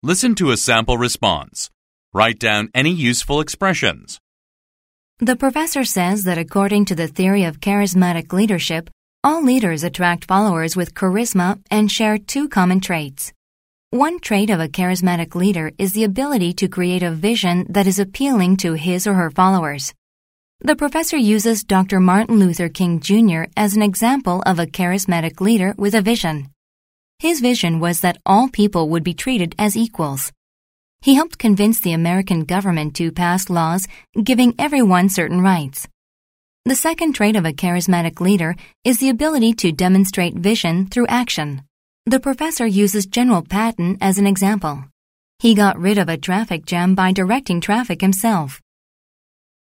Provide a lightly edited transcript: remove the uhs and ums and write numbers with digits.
Listen to a sample response. Write down any useful expressions. The professor says that according to the theory of charismatic leadership, all leaders attract followers with charisma and share two common traits. One trait of a charismatic leader is the ability to create a vision that is appealing to his or her followers. The professor uses Dr. Martin Luther King Jr. as an example of a charismatic leader with a vision. His vision was that all people would be treated as equals. He helped convince the American government to pass laws giving everyone certain rights. The second trait of a charismatic leader is the ability to demonstrate vision through action. The professor uses General Patton as an example. He got rid of a traffic jam by directing traffic himself.